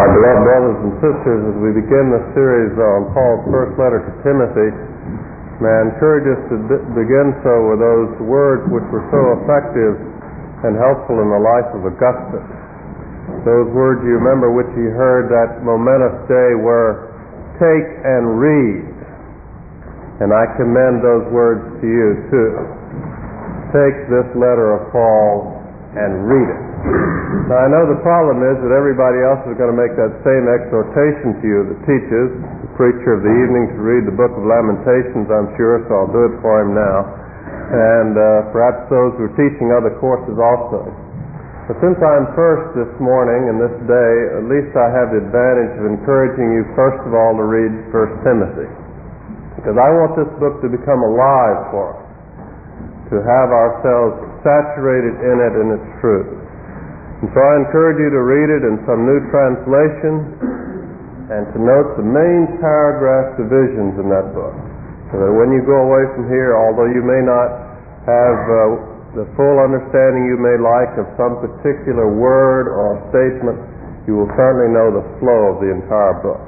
My beloved brothers and sisters, as we begin the series on Paul's first letter to Timothy, may I encourage us to begin so with those words which were so effective and helpful in the life of Augustine. Those words, you remember, which he heard that momentous day were, "Take and read." And I commend those words to you too. Take this letter of Paul and read it. Now I know the problem is that everybody else is going to make that same exhortation to you that teaches, the preacher of the evening, to read the book of Lamentations, I'm sure, so I'll do it for him now. And perhaps those who are teaching other courses also. But since I'm first this morning and this day, at least I have the advantage of encouraging you first of all to read 1 Timothy. Because I want this book to become alive for us, to have ourselves saturated in it and its truth. And so I encourage you to read it in some new translation and to note the main paragraph divisions in that book, so that when you go away from here, although you may not have the full understanding you may like of some particular word or statement, you will certainly know the flow of the entire book.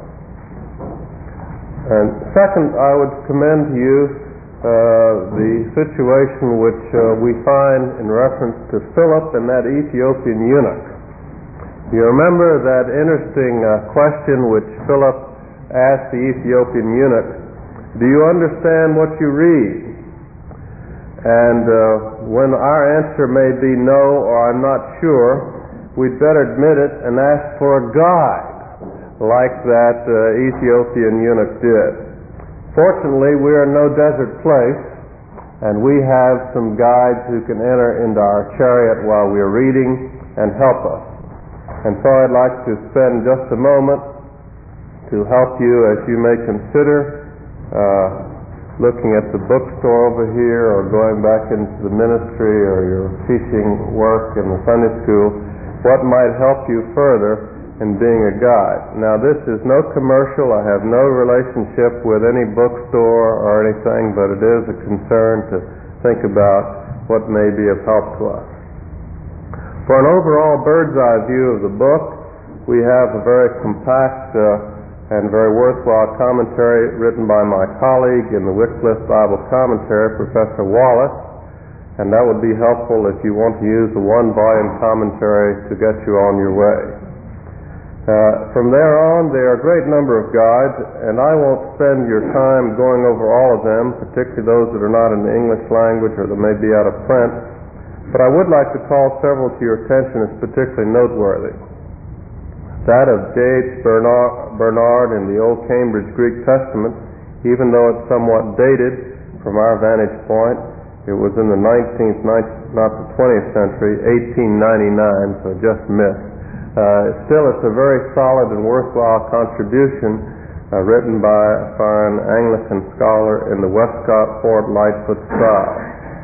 And second, I would commend to you the situation which we find in reference to Philip and that Ethiopian eunuch. You remember that interesting question which Philip asked the Ethiopian eunuch, "Do you understand what you read?" And when our answer may be no or I'm not sure, we'd better admit it and ask for a guide, like that Ethiopian eunuch did. Fortunately, we are in no desert place, and we have some guides who can enter into our chariot while we are reading and help us. And so I'd like to spend just a moment to help you as you may consider looking at the bookstore over here or going back into the ministry or your teaching work in the Sunday school, what might help you further in being a guide. Now this is no commercial. I have no relationship with any bookstore or anything, but it is a concern to think about what may be of help to us. For an overall bird's eye view of the book, we have a very compact and very worthwhile commentary written by my colleague in the Wycliffe Bible Commentary, Professor Wallace, and that would be helpful if you want to use the one-volume commentary to get you on your way. From there on, there are a great number of guides, and I won't spend your time going over all of them, particularly those that are not in the English language or that may be out of print, but I would like to call several to your attention as particularly noteworthy. That of Gates Bernard in the Old Cambridge Greek Testament, even though it's somewhat dated from our vantage point, it was in the 19th, not the 20th century, 1899, so just missed. Still, it's a very solid and worthwhile contribution written by a fine Anglican scholar in the Westcott Fort Lightfoot style.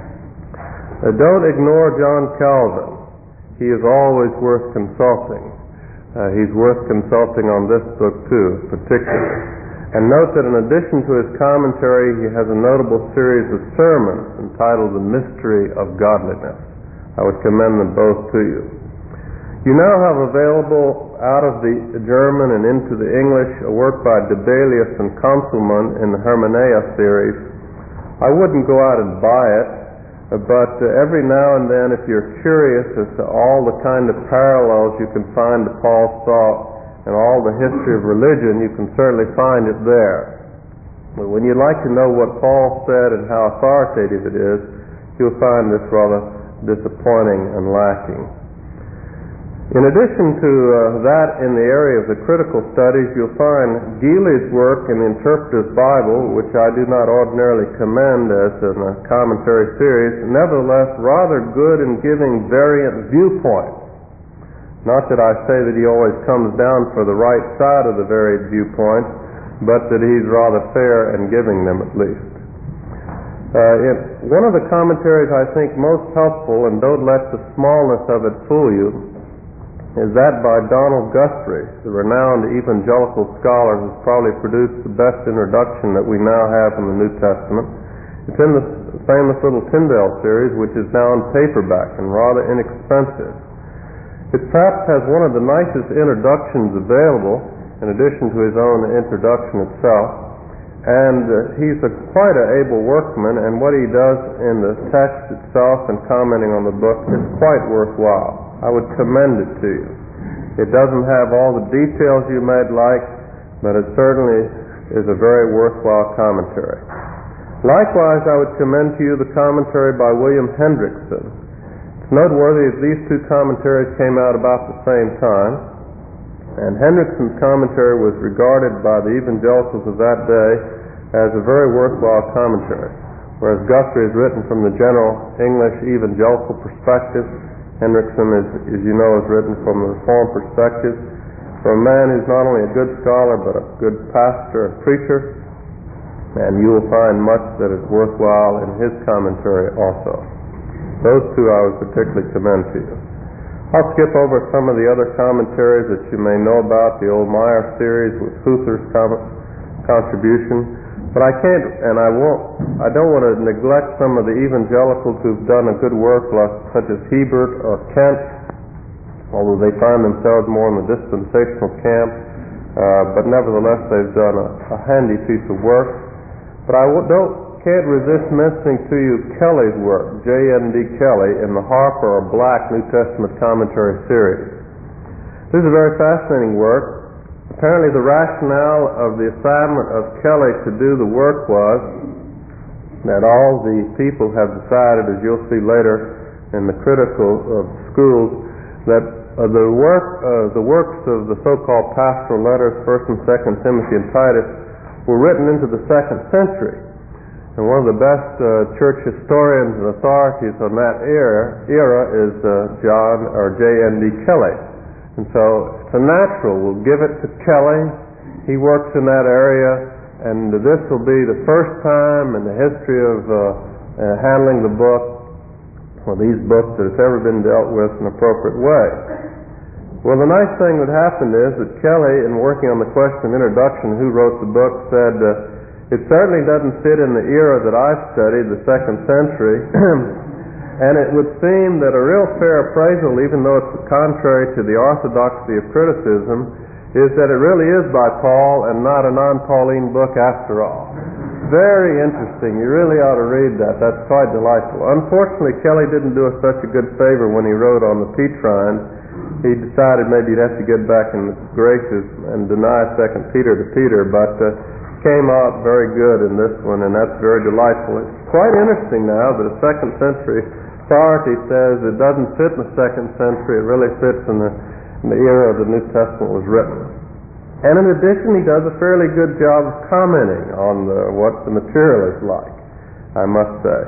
Don't ignore John Calvin. He is always worth consulting. He's worth consulting on this book too, particularly. And note that in addition to his commentary, he has a notable series of sermons entitled The Mystery of Godliness. I would commend them both to you. You now have available out of the German and into the English a work by Debelius and Consulman in the Hermeneia series. I wouldn't go out and buy it, but every now and then, if you're curious as to all the kind of parallels you can find to Paul's thought and all the history of religion, you can certainly find it there. But when you'd like to know what Paul said and how authoritative it is, you'll find this rather disappointing and lacking. In addition to that, in the area of the critical studies, you'll find Geely's work in the Interpreter's Bible, which I do not ordinarily commend as a commentary series, nevertheless rather good in giving variant viewpoints. Not that I say that he always comes down for the right side of the varied viewpoints, but that he's rather fair in giving them at least. One of the commentaries I think most helpful, and don't let the smallness of it fool you, is that by Donald Guthrie, the renowned evangelical scholar who's probably produced the best introduction that we now have in the New Testament. It's in the famous little Tyndale series, which is now in paperback and rather inexpensive. It perhaps has one of the nicest introductions available, in addition to his own introduction itself. And he's quite an able workman, and what he does in the text itself and commenting on the book is quite worthwhile. I would commend it to you. It doesn't have all the details you might like, but it certainly is a very worthwhile commentary. Likewise, I would commend to you the commentary by William Hendrickson. It's noteworthy that these two commentaries came out about the same time, and Hendrickson's commentary was regarded by the evangelicals of that day as a very worthwhile commentary, whereas Guthrie is written from the general English evangelical perspective. Hendrickson, as you know, is written from the Reformed perspective, from a man who's not only a good scholar but a good pastor and preacher, and you will find much that is worthwhile in his commentary also. Those two I would particularly commend to you. I'll skip over some of the other commentaries that you may know about, the old Meyer series with Huther's contribution, but I can't and I don't want to neglect some of the evangelicals who've done a good work, such as Hebert or Kent, although they find themselves more in the dispensational camp, but nevertheless they've done a handy piece of work. But I can't resist mentioning to you Kelly's work, J.N.D. Kelly, in the Harper or Black New Testament Commentary series. This is a very fascinating work. Apparently the rationale of the assignment of Kelly to do the work was that all the people have decided, as you'll see later in the critical of schools, that the works of the so-called pastoral letters, 1st and 2nd Timothy and Titus, were written into the 2nd century. And one of the best church historians and authorities on that era is J.N.D. Kelly. And so it's a natural. We'll give it to Kelly. He works in that area, and this will be the first time in the history of handling the book, or these books, that it's ever been dealt with in an appropriate way. Well, the nice thing that happened is that Kelly, in working on the question of introduction, who wrote the book, said, it certainly doesn't fit in the era that I've studied, the 2nd century, and it would seem that a real fair appraisal, even though it's contrary to the orthodoxy of criticism, is that it really is by Paul and not a non-Pauline book after all. Very interesting. You really ought to read that. That's quite delightful. Unfortunately, Kelly didn't do us such a good favor when he wrote on the Petrine. He decided maybe he'd have to get back in the graces and deny 2 Peter to Peter, but came out very good in this one, and that's very delightful. It's quite interesting now that a 2nd century authority says it doesn't fit in the 2nd century. It really fits in the era the New Testament was written. And in addition, he does a fairly good job of commenting on what the material is like, I must say.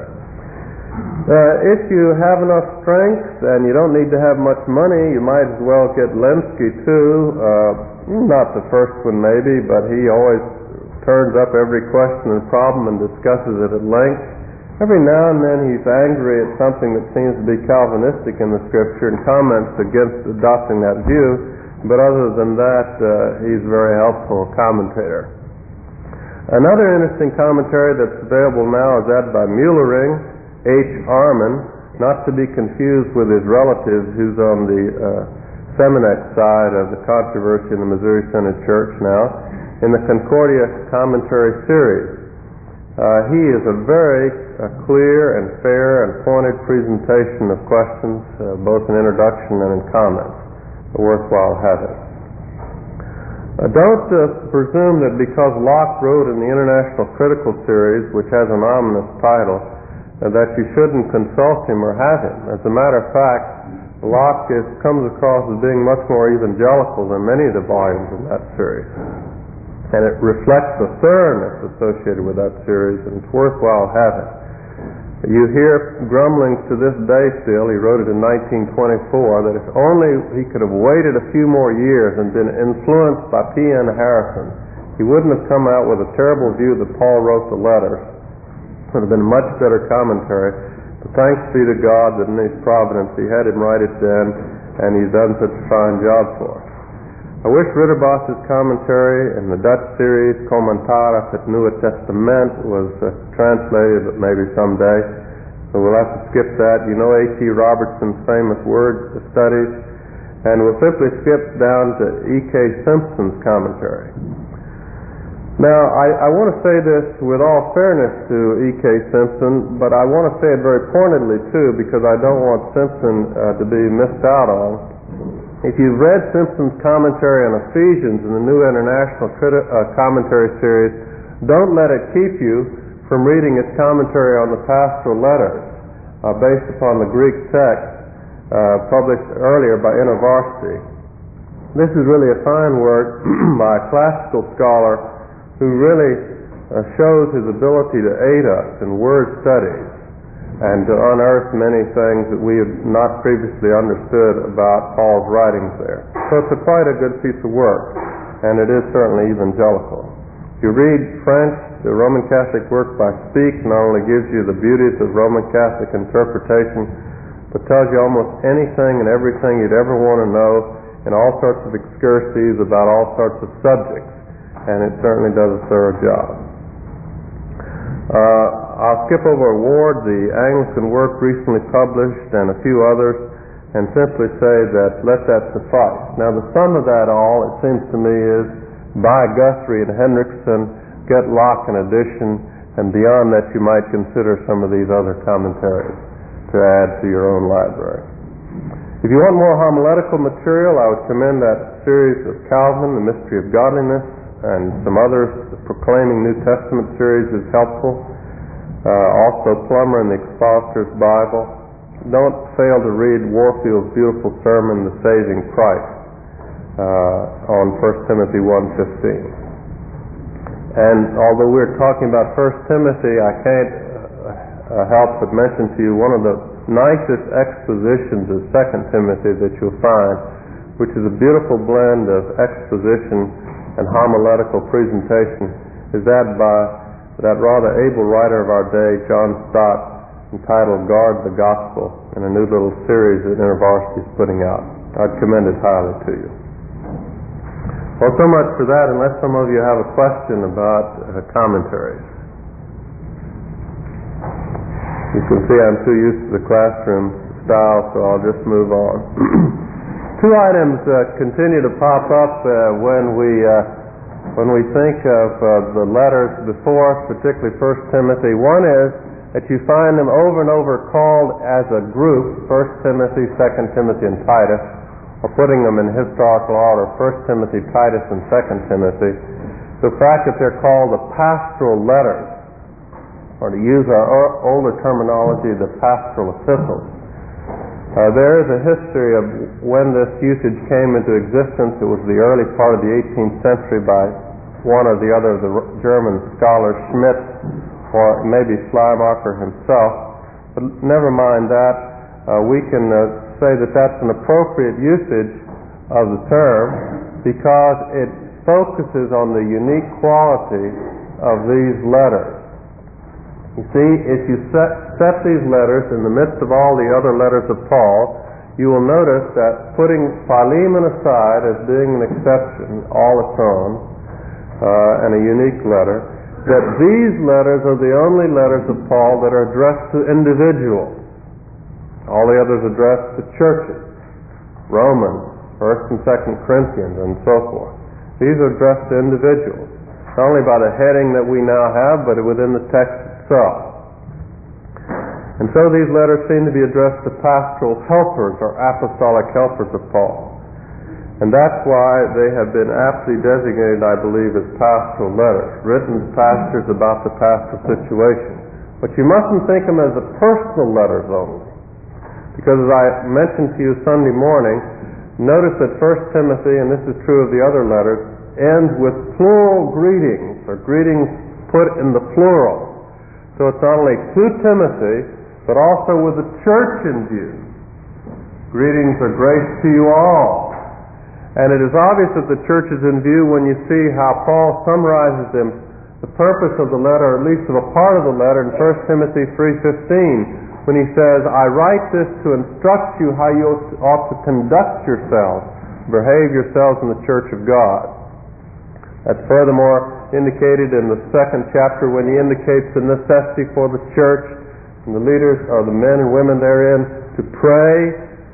If you have enough strength and you don't need to have much money, you might as well get Lenski too. Not the first one maybe, but he always turns up every question and problem and discusses it at length. Every now and then he's angry at something that seems to be Calvinistic in the Scripture and comments against adopting that view, but other than that, he's a very helpful commentator. Another interesting commentary that's available now is that by Muellering, H. Arman, not to be confused with his relative who's on the Seminec side of the controversy in the Missouri Synod Church now, in the Concordia Commentary series. He is a very clear and fair and pointed presentation of questions, both in introduction and in comments. Worthwhile having. Don't presume that because Locke wrote in the International Critical Series, which has an ominous title, that you shouldn't consult him or have him. As a matter of fact, Locke comes across as being much more evangelical than many of the volumes in that series. And it reflects the thoroughness associated with that series, and it's worthwhile having. You hear grumblings to this day still, he wrote it in 1924, that if only he could have waited a few more years and been influenced by P.N. Harrison, he wouldn't have come out with a terrible view that Paul wrote the letters. It would have been a much better commentary. But thanks be to God that in His providence He had him write it then, and He's done such a fine job for us. I wish Ritterboss's commentary in the Dutch series, Commentaar op het Nieuwe Testament, was translated, but maybe someday. So we'll have to skip that. You know A.T. Robertson's famous word studies. And we'll simply skip down to E.K. Simpson's commentary. Now, I want to say this with all fairness to E.K. Simpson, but I want to say it very pointedly, too, because I don't want Simpson to be missed out on. If you've read Simpson's commentary on Ephesians in the New International Commentary Series, don't let it keep you from reading his commentary on the pastoral letters based upon the Greek text published earlier by InterVarsity. This is really a fine work by a classical scholar who really shows his ability to aid us in word studies and to unearth many things that we have not previously understood about Paul's writings there. So it's quite a good piece of work, and it is certainly evangelical. If you read French, the Roman Catholic work by Speake not only gives you the beauties of Roman Catholic interpretation, but tells you almost anything and everything you'd ever want to know in all sorts of excursies about all sorts of subjects, and it certainly does a thorough job. I'll skip over Ward, the Anglican work recently published, and a few others, and simply say that let that suffice. Now, the sum of that all, it seems to me, is buy Guthrie and Hendrickson, get Locke and Addition, and beyond that you might consider some of these other commentaries to add to your own library. If you want more homiletical material, I would commend that series of Calvin, The Mystery of Godliness, and some others. The Proclaiming New Testament series is helpful. Also Plummer and the Expositor's Bible. Don't fail to read Warfield's beautiful sermon, The Saving Christ, on 1 Timothy 1:15. And although we're talking about 1 Timothy, I can't help but mention to you one of the nicest expositions of 2 Timothy that you'll find, which is a beautiful blend of exposition and homiletical presentation, is that by that rather able writer of our day, John Stott, entitled Guard the Gospel, in a new little series that InterVarsity is putting out. I'd commend it highly to you. Well, so much for that, unless some of you have a question about commentaries. You can see I'm too used to the classroom style, so I'll just move on. Two items continue to pop up when we think of the letters before us, particularly 1 Timothy. One is that you find them over and over called as a group, 1 Timothy, 2 Timothy, and Titus, or putting them in historical order, 1 Timothy, Titus, and 2 Timothy. The fact that they're called the pastoral letters, or to use our older terminology, the pastoral epistles. There is a history of when this usage came into existence. It was the early part of the 18th century by one or the other of the German scholars, Schmidt, or maybe Schleiermacher himself. But never mind that. We can say that that's an appropriate usage of the term because it focuses on the unique quality of these letters. You see, if you set these letters in the midst of all the other letters of Paul, you will notice that putting Philemon aside as being an exception, all its own, and a unique letter, that these letters are the only letters of Paul that are addressed to individuals. All the others addressed to churches, Romans, 1 and 2 Corinthians, and so forth. These are addressed to individuals, not only by the heading that we now have, but within the text itself. And so these letters seem to be addressed to pastoral helpers or apostolic helpers of Paul. And that's why they have been aptly designated, I believe, as pastoral letters, written to pastors about the pastoral situation. But you mustn't think them as the personal letters only. Because as I mentioned to you Sunday morning, notice that 1 Timothy, and this is true of the other letters, ends with plural greetings, or greetings put in the plural. So it's not only to Timothy, but also with the church in view. Greetings or grace to you all. And it is obvious that the church is in view when you see how Paul summarizes the purpose of the letter, or at least of a part of the letter, in 1 Timothy 3:15, when he says, I write this to instruct you how you ought to conduct yourselves, behave yourselves in the church of God. That's furthermore indicated in the 2nd chapter when he indicates the necessity for the church and the leaders, or the men and women therein, to pray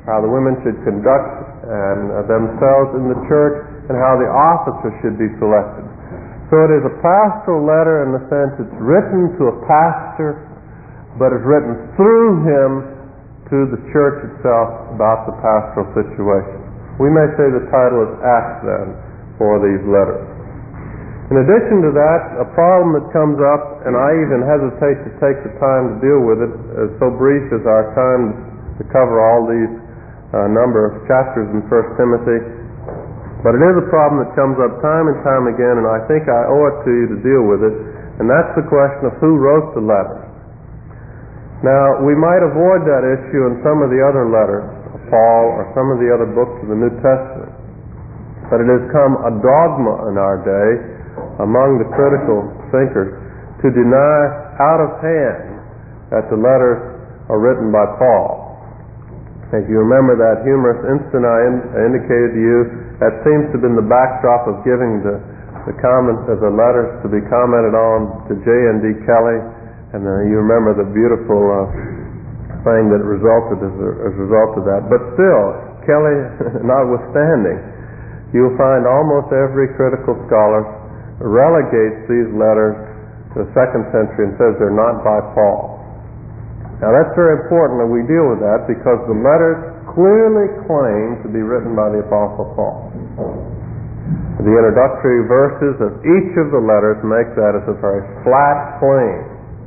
how the women should conduct themselves in the church, and how the officers should be selected. So it is a pastoral letter in the sense it's written to a pastor, but it's written through him to the church itself about the pastoral situation. We may say the title is Acts then for these letters. In addition to that, a problem that comes up, and I even hesitate to take the time to deal with it, so brief is our time to cover all these number of chapters in 1 Timothy, but it is a problem that comes up time and time again, and I think I owe it to you to deal with it, and that's the question of who wrote the letter. Now, we might avoid that issue in some of the other letters of Paul or some of the other books of the New Testament, but it has come a dogma in our day among the critical thinkers to deny out of hand that the letters are written by Paul. If you remember that humorous incident I indicated to you, that seems to have been the backdrop of giving the comments of the letters to be commented on to J.N.D. Kelly, and you remember the beautiful thing that resulted as a result of that. But still, Kelly notwithstanding, you'll find almost every critical scholar relegates these letters to the 2nd century and says they're not by Paul. Now that's very important that we deal with that, because the letters clearly claim to be written by the Apostle Paul. The introductory verses of each of the letters make that as a very flat claim.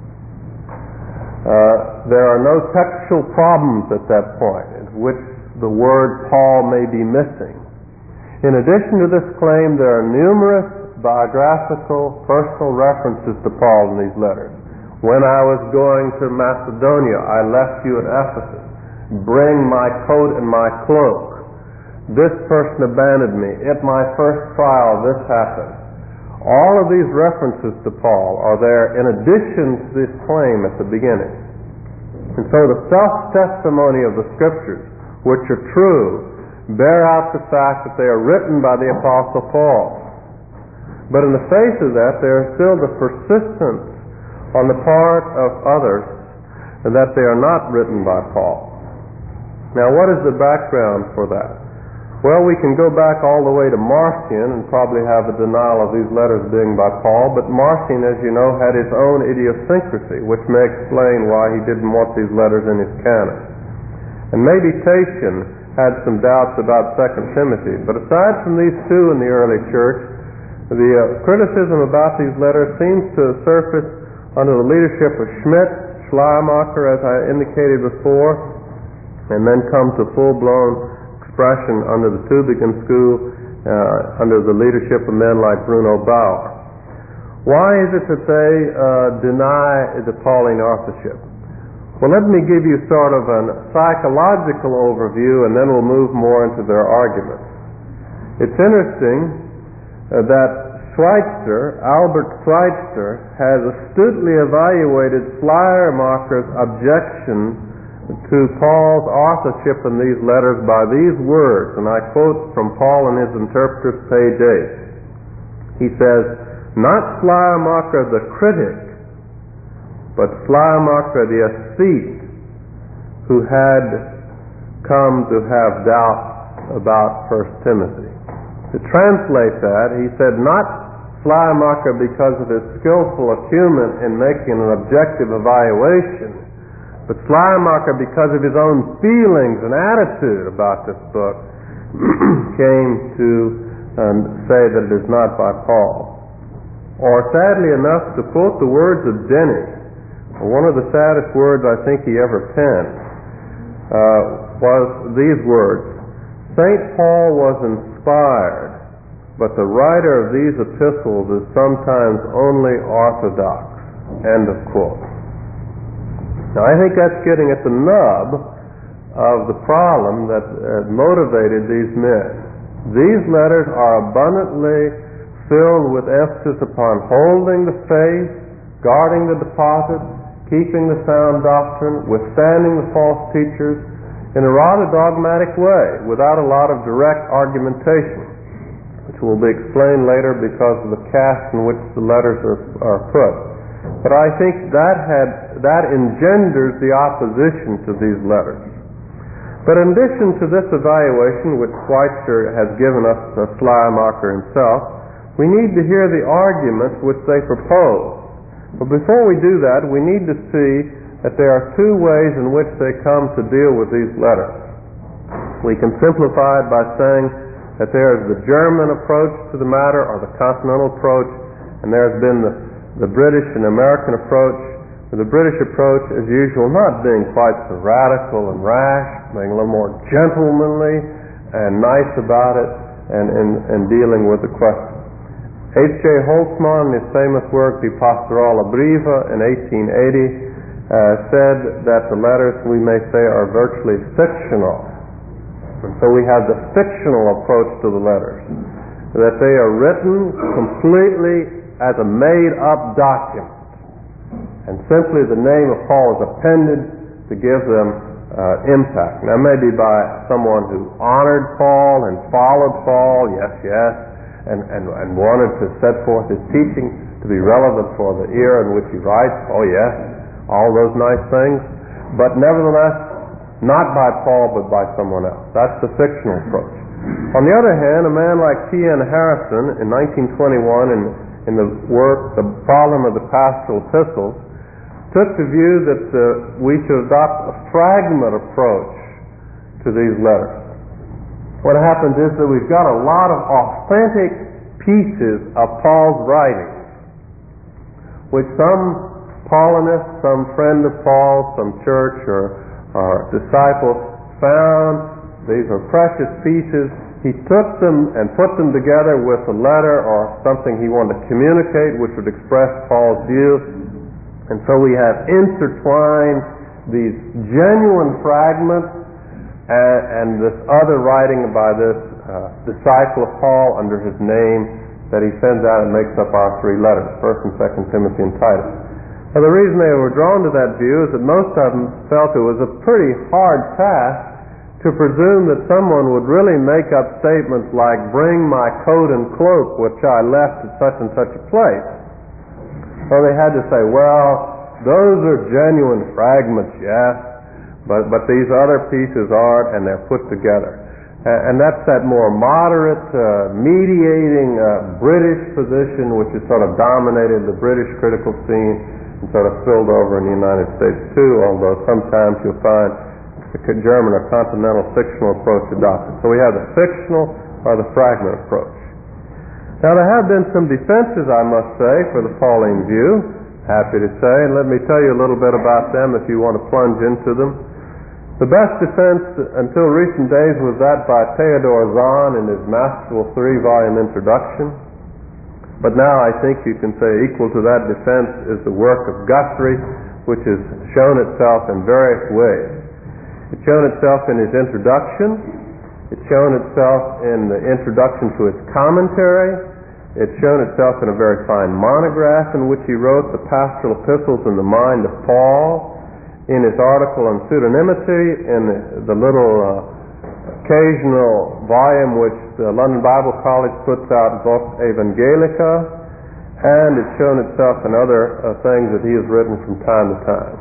There are no textual problems at that point in which the word Paul may be missing. In addition to this claim, there are numerous biographical, personal references to Paul in these letters. When I was going to Macedonia, I left you at Ephesus. Bring my coat and my cloak. This person abandoned me. At my first trial, this happened. All of these references to Paul are there in addition to this claim at the beginning. And so the self-testimony of the Scriptures, which are true, bear out the fact that they are written by the Apostle Paul. But in the face of that, there is still the persistence on the part of others that they are not written by Paul. Now, what is the background for that? Well, we can go back all the way to Marcion and probably have a denial of these letters being by Paul, but Marcion, as you know, had his own idiosyncrasy, which may explain why he didn't want these letters in his canon. And maybe Tatian had some doubts about 2 Timothy, but aside from these two in the early church, the criticism about these letters seems to surface under the leadership of Schmidt, Schleiermacher, as I indicated before, and then come to full-blown expression under the Tübingen School, under the leadership of men like Bruno Bauer. Why is it that they deny the Pauline authorship? Well, let me give you sort of a psychological overview, and then we'll move more into their arguments. It's interesting that Albert Schweitzer, has astutely evaluated Schleiermacher's objection to Paul's authorship in these letters by these words, and I quote from Paul and his interpreters, page 8. He says, "Not Schleiermacher the critic, but Schleiermacher the ascete, who had come to have doubts about 1 Timothy. To translate that, he said, not Schleiermacher because of his skillful acumen in making an objective evaluation, but Schleiermacher because of his own feelings and attitude about this book came to say that it is not by Paul. Or sadly enough, to quote the words of Denny, one of the saddest words I think he ever penned, was these words: St. Paul was inspired, but the writer of these epistles is sometimes only orthodox. End of quote. Now I think that's getting at the nub of the problem that motivated these men. These letters are abundantly filled with emphasis upon holding the faith, guarding the deposit, keeping the sound doctrine, withstanding the false teachers, in a rather dogmatic way, without a lot of direct argumentation, which will be explained later because of the cast in which the letters are put. But I think that engenders the opposition to these letters. But in addition to this evaluation, which Schweitzer has given us, Schleiermacher himself, we need to hear the arguments which they propose. But before we do that, we need to see that there are two ways in which they come to deal with these letters. We can simplify it by saying that there is the German approach to the matter, or the continental approach, and there has been the British and American approach. The British approach, as usual, not being quite so radical and rash, being a little more gentlemanly and nice about it, and dealing with the question. H.J. Holtzmann, in his famous work, Die Pastorale Briefe, in 1880, said that the letters, we may say, are virtually fictional. And so we have the fictional approach to the letters, that they are written completely as a made-up document, and simply the name of Paul is appended to give them impact. Now, maybe by someone who honored Paul and followed Paul, yes, and wanted to set forth his teaching to be relevant for the era in which he writes, oh yes, all those nice things, but nevertheless, not by Paul, but by someone else. That's the fictional approach. On the other hand, a man like T.N. Harrison, in 1921, in the work, The Problem of the Pastoral Epistles, took the view that we should adopt a fragment approach to these letters. What happens is that we've got a lot of authentic pieces of Paul's writings, which some Paulinist, some friend of Paul, some church or disciple found. These are precious pieces. He took them and put them together with a letter or something he wanted to communicate, which would express Paul's views. And so we have intertwined these genuine fragments and this other writing by this disciple of Paul under his name that he sends out and makes up our three letters, 1st and 2nd Timothy and Titus. Now, the reason they were drawn to that view is that most of them felt it was a pretty hard task to presume that someone would really make up statements like, bring my coat and cloak which I left at such and such a place. So they had to say, well, those are genuine fragments, yes, but these other pieces aren't, and they're put together. And that's that more moderate, mediating British position which has sort of dominated the British critical scene and sort of spilled over in the United States too, although sometimes you'll find the German or continental fictional approach adopted. So we have the fictional or the fragment approach. Now, there have been some defenses, I must say, for the Pauline view, happy to say, and let me tell you a little bit about them if you want to plunge into them. The best defense until recent days was that by Theodor Zahn in his masterful 3-volume introduction. But now I think you can say equal to that defense is the work of Guthrie, which has shown itself in various ways. It's shown itself in his introduction. It's shown itself in the introduction to its commentary. It's shown itself in a very fine monograph in which he wrote the Pastoral Epistles in the Mind of Paul, in his article on pseudonymity, in the little occasional volume which the London Bible College puts out, Vox Evangelica, and it's shown itself in other things that he has written from time to time.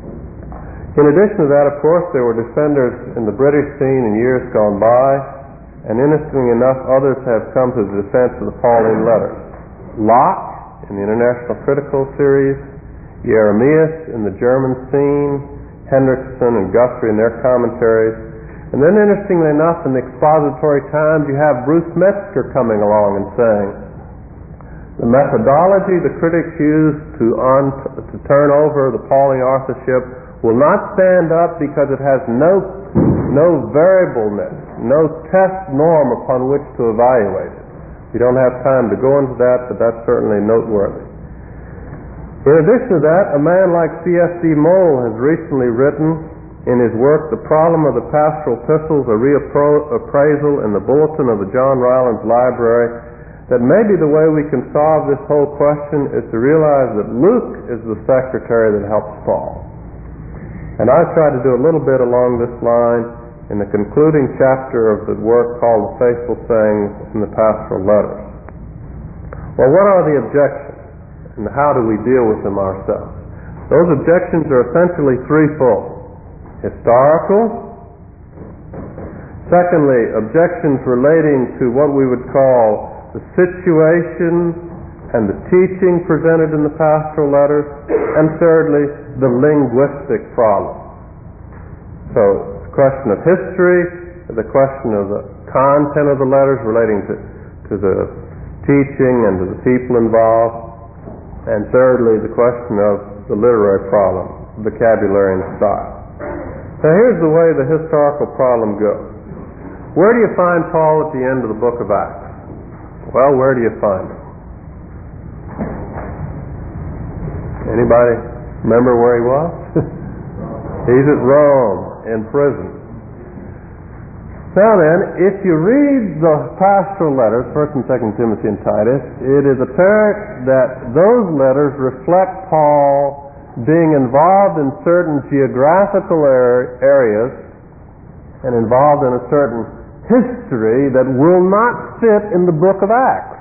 In addition to that, of course, there were defenders in the British scene in years gone by, and interestingly enough, others have come to the defense of the Pauline letters. Locke in the International Critical Series, Jeremias in the German scene, Hendrickson and Guthrie in their commentaries. And then, interestingly enough, in the expository times, you have Bruce Metzger coming along and saying, the methodology the critics use to turn over the Pauline authorship will not stand up because it has no variableness, no test norm upon which to evaluate it. We don't have time to go into that, but that's certainly noteworthy. In addition to that, a man like C.S.D. Moll has recently written in his work, The Problem of the Pastoral Epistles, a reappraisal in the Bulletin of the John Rylands Library, that maybe the way we can solve this whole question is to realize that Luke is the secretary that helps Paul. And I've tried to do a little bit along this line in the concluding chapter of the work called The Faithful Sayings in the Pastoral Letters. Well, what are the objections, and how do we deal with them ourselves? Those objections are essentially threefold: historical, Secondly, objections relating to what we would call the situation and the teaching presented in the pastoral letters. And thirdly, the linguistic problem. So, the question of history, the question of the content of the letters relating to the teaching and to the people involved. And thirdly, the question of the literary problem, vocabulary and style. Now here's the way the historical problem goes. Where do you find Paul at the end of the book of Acts? Well, where do you find him? Anybody remember where he was? He's at Rome, in prison. Now then, if you read the pastoral letters, 1st and 2nd Timothy and Titus, it is apparent that those letters reflect Paul being involved in certain geographical areas and involved in a certain history that will not fit in the book of Acts.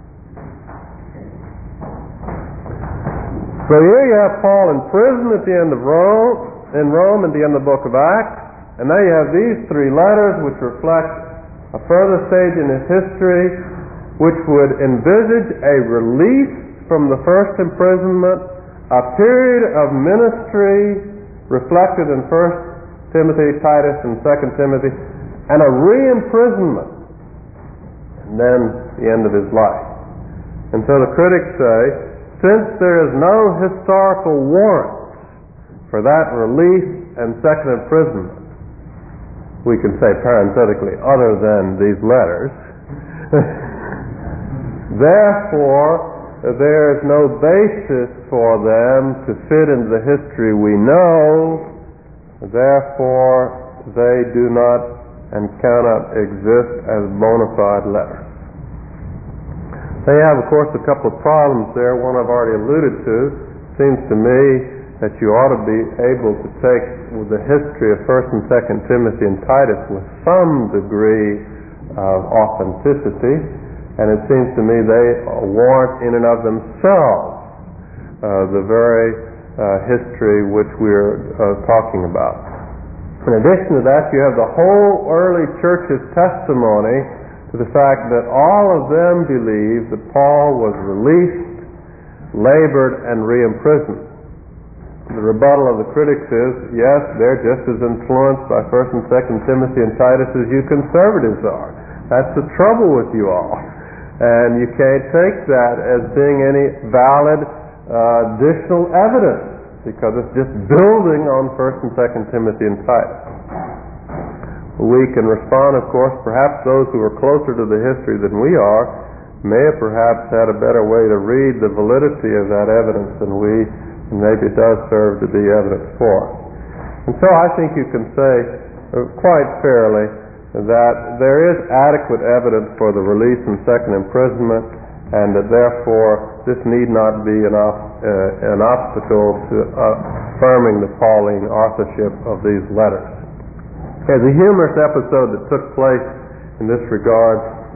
So here you have Paul in prison at the end of Rome at the end of the book of Acts. And now you have these three letters which reflect a further stage in his history which would envisage a release from the first imprisonment, a period of ministry reflected in 1 Timothy, Titus, and 2 Timothy, and a re-imprisonment, and then the end of his life. And so the critics say, since there is no historical warrant for that release and second imprisonment, we can say parenthetically, other than these letters, therefore there is no basis for them to fit into the history we know, therefore they do not and cannot exist as bona fide letters. They have, of course, a couple of problems there. One I've already alluded to. It seems to me that you ought to be able to take the history of 1st and 2nd Timothy and Titus with some degree of authenticity, and it seems to me they warrant in and of themselves the very history which we're talking about. In addition to that, you have the whole early church's testimony to the fact that all of them believed that Paul was released, labored, and re-imprisoned. The rebuttal of the critics is, yes, they're just as influenced by 1st and 2nd Timothy and Titus as you conservatives are. That's the trouble with you all. And you can't take that as being any valid additional evidence, because it's just building on 1st and 2nd Timothy and Titus. We can respond, of course, perhaps those who are closer to the history than we are may have perhaps had a better way to read the validity of that evidence than we, and maybe it does serve to be evidence for us. And so I think you can say quite fairly that there is adequate evidence for the release and second imprisonment, and that therefore this need not be an obstacle to affirming the Pauline authorship of these letters. There's a humorous episode that took place in this regard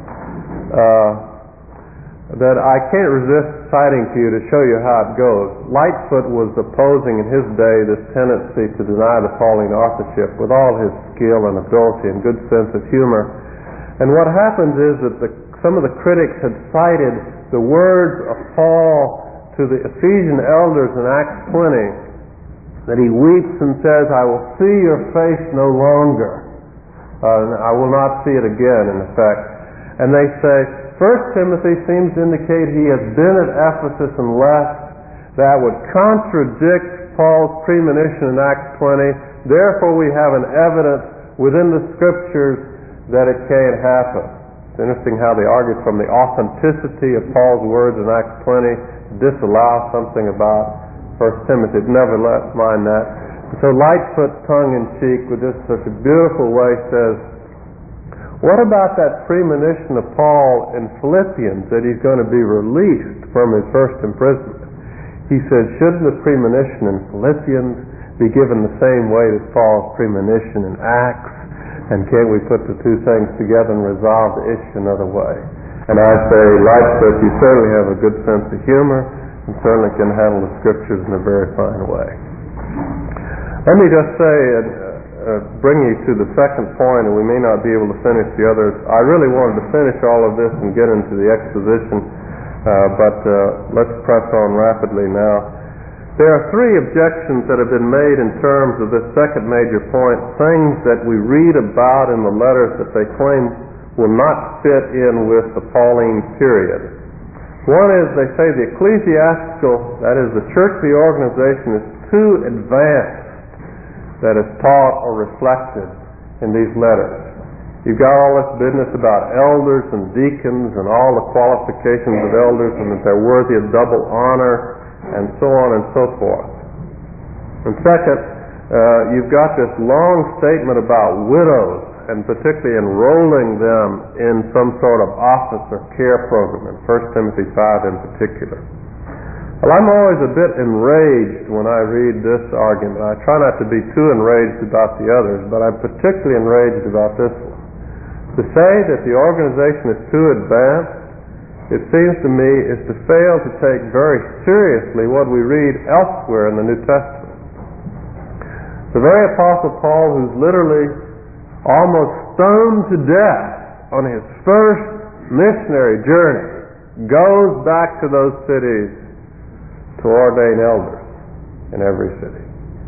that I can't resist citing to you to show you how it goes. Lightfoot was opposing in his day this tendency to deny the Pauline authorship with all his skill and ability and good sense of humor. And what happens is that some of the critics had cited the words of Paul to the Ephesian elders in Acts 20, that he weeps and says, I will see your face no longer. I will not see it again, in effect. And they say, 1 Timothy seems to indicate he has been at Ephesus and left. That would contradict Paul's premonition in Acts 20. Therefore we have an evidence within the Scriptures that it can't happen. It's interesting how they argue from the authenticity of Paul's words in Acts 20 to disallow something about 1 Timothy. Never mind that. And so Lightfoot, tongue-in-cheek, with just such a beautiful way, says, what about that premonition of Paul in Philippians that he's going to be released from his first imprisonment? He says, shouldn't the premonition in Philippians be given the same weight as Paul's premonition in Acts? And can't we put the two things together and resolve the issue another way? And I say, Lightfoot, you certainly have a good sense of humor and certainly can handle the Scriptures in a very fine way. Let me just say bring you to the second point, and we may not be able to finish the others. I really wanted to finish all of this and get into the exposition, but let's press on rapidly now. There are three objections that have been made in terms of this second major point, things that we read about in the letters that they claim will not fit in with the Pauline period. One is, they say the ecclesiastical, that is the churchly organization, is too advanced that is taught or reflected in these letters. You've got all this business about elders and deacons and all the qualifications of elders and that they're worthy of double honor and so on and so forth. And second, you've got this long statement about widows and particularly enrolling them in some sort of office or care program, in 1 Timothy 5 in particular. Well, I'm always a bit enraged when I read this argument. I try not to be too enraged about the others, but I'm particularly enraged about this one. To say that the organization is too advanced, it seems to me, is to fail to take very seriously what we read elsewhere in the New Testament. The very Apostle Paul, who's literally almost stoned to death on his first missionary journey, goes back to those cities to ordain elders in every city.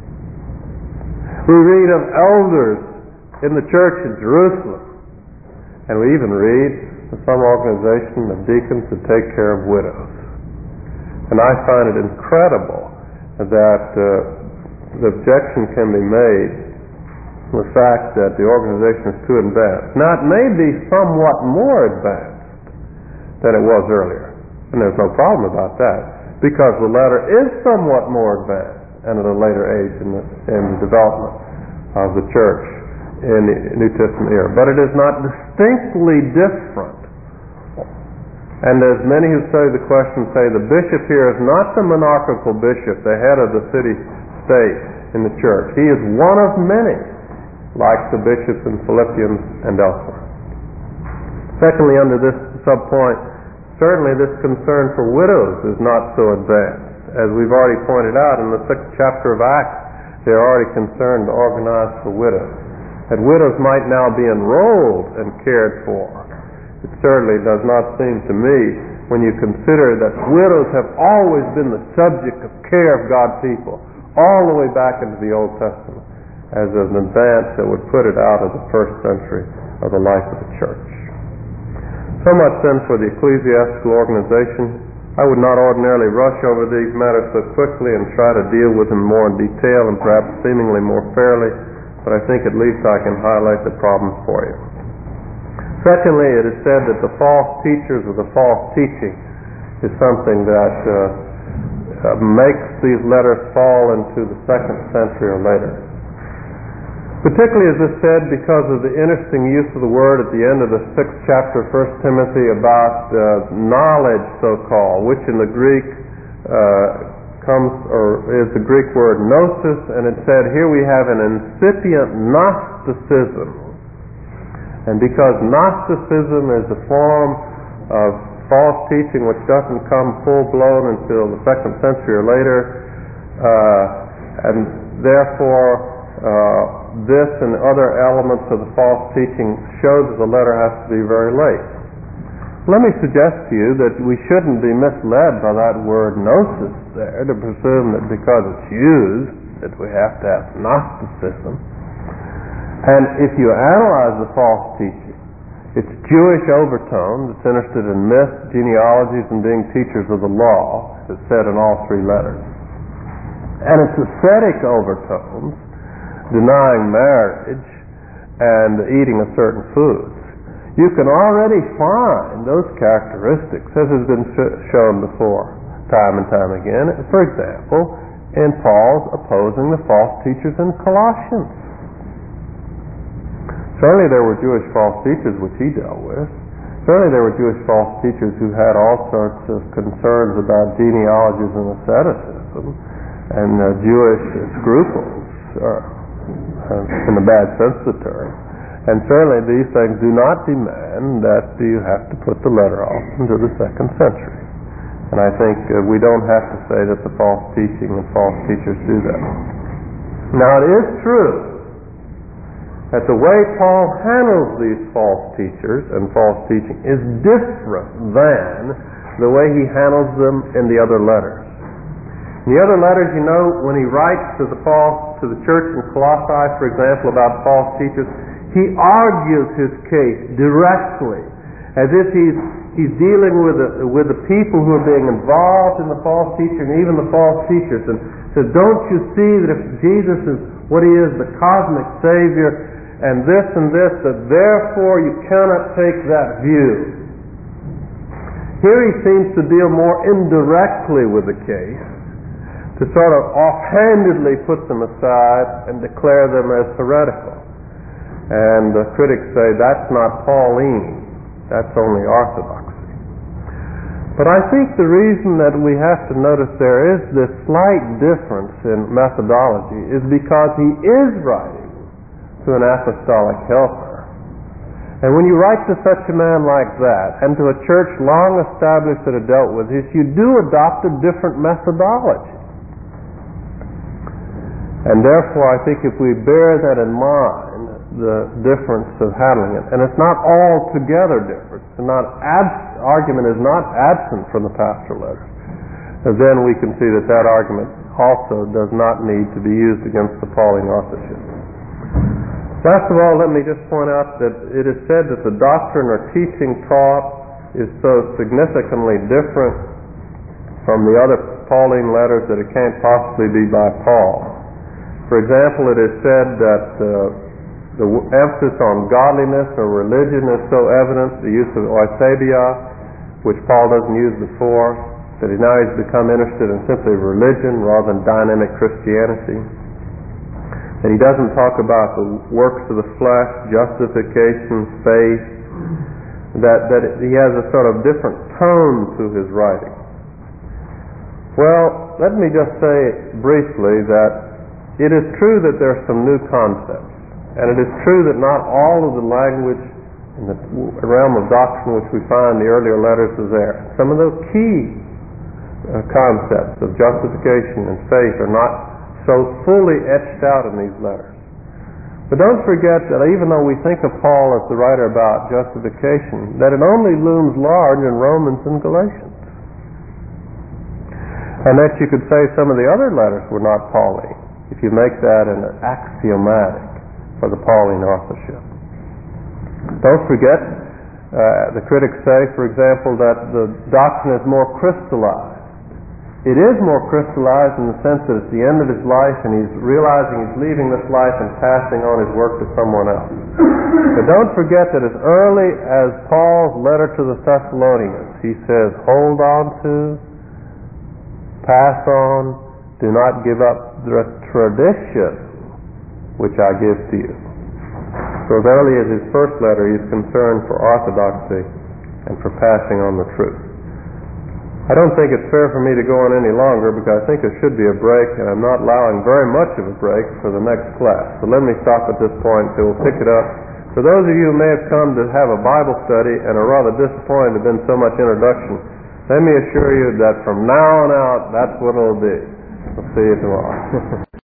We read of elders in the church in Jerusalem, and we even read of some organization of deacons to take care of widows. And I find it incredible that the objection can be made the fact that the organization is too advanced. Now, it may be somewhat more advanced than it was earlier, and there's no problem about that, because the letter is somewhat more advanced and at a later age in the development of the church in the New Testament era. But it is not distinctly different. And as many who study the question say, the bishop here is not the monarchical bishop, the head of the city-state in the church. He is one of many, like the bishops in Philippians and elsewhere. Secondly, under this subpoint, certainly this concern for widows is not so advanced. As we've already pointed out in the 6th chapter of Acts, they're already concerned to organize for widows. That widows might now be enrolled and cared for. It certainly does not seem to me, when you consider that widows have always been the subject of care of God's people, all the way back into the Old Testament, as an advance that would put it out of the first century of the life of the church. So much then for the ecclesiastical organization. I would not ordinarily rush over these matters so quickly and try to deal with them more in detail and perhaps seemingly more fairly, but I think at least I can highlight the problems for you. Secondly, it is said that the false teachers or the false teaching is something that makes these letters fall into the 2nd century or later. Particularly, as is said, because of the interesting use of the word at the end of the 6th chapter of 1 Timothy about knowledge, so-called, which in the Greek is the Greek word gnosis, and it said here we have an incipient Gnosticism. And because Gnosticism is a form of false teaching which doesn't come full-blown until the 2nd century or later, and therefore this and other elements of the false teaching show that the letter has to be very late. Let me suggest to you that we shouldn't be misled by that word gnosis there to presume that because it's used that we have to have Gnosticism. And if you analyze the false teaching, it's Jewish overtone that's interested in myths, genealogies, and being teachers of the law, as it's said in all three letters. And it's ascetic overtones, denying marriage and eating of certain foods. You can already find those characteristics, as has been shown before, time and time again. For example, in Paul's opposing the false teachers in Colossians. Certainly there were Jewish false teachers which he dealt with. Certainly there were Jewish false teachers who had all sorts of concerns about genealogies and asceticism and Jewish scruples, in the bad sense of the term. And certainly these things do not demand that you have to put the letter off into the 2nd century. And I think we don't have to say that the false teaching and false teachers do that. Now it is true that the way Paul handles these false teachers and false teaching is different than the way he handles them in the other letters. In the other letters, you know, when he writes to the church in Colossae, for example, about false teachers, he argues his case directly, as if he's dealing with the people who are being involved in the false teaching, and even the false teachers, and says, don't you see that if Jesus is what he is, the cosmic Savior, and this, that therefore you cannot take that view. Here he seems to deal more indirectly with the case, to sort of offhandedly put them aside and declare them as heretical. And the critics say that's not Pauline, that's only orthodoxy. But I think the reason that we have to notice there is this slight difference in methodology is because he is writing to an apostolic helper. And when you write to such a man like that, and to a church long established that had dealt with this, you do adopt a different methodology. And therefore, I think if we bear that in mind, the difference of handling it, and it's not altogether different, argument is not absent from the pastoral letters, then we can see that that argument also does not need to be used against the Pauline authorship. Last of all, let me just point out that it is said that the doctrine or teaching taught is so significantly different from the other Pauline letters that it can't possibly be by Paul. For example, it is said that the emphasis on godliness or religion is so evident, the use of oisebia, which Paul doesn't use before, that now he's become interested in simply religion rather than dynamic Christianity. That he doesn't talk about the works of the flesh, justification, faith, that he has a sort of different tone to his writing. Well, let me just say briefly that it is true that there are some new concepts, and it is true that not all of the language in the realm of doctrine which we find in the earlier letters is there. Some of those key concepts of justification and faith are not so fully etched out in these letters. But don't forget that even though we think of Paul as the writer about justification, that it only looms large in Romans and Galatians. And that you could say some of the other letters were not Pauline, if you make that an axiomatic for the Pauline authorship. Don't forget, the critics say, for example, that the doctrine is more crystallized. It is more crystallized in the sense that it's the end of his life and he's realizing he's leaving this life and passing on his work to someone else. But don't forget that as early as Paul's letter to the Thessalonians, he says, hold on to, pass on, do not give up the tradition which I give to you. So as early as his first letter, he's concerned for orthodoxy and for passing on the truth. I don't think it's fair for me to go on any longer because I think there should be a break, and I'm not allowing very much of a break for the next class. So let me stop at this point until we'll pick it up. For those of you who may have come to have a Bible study and are rather disappointed there have been so much introduction, let me assure you that from now on out, that's what it'll be. We'll see you tomorrow.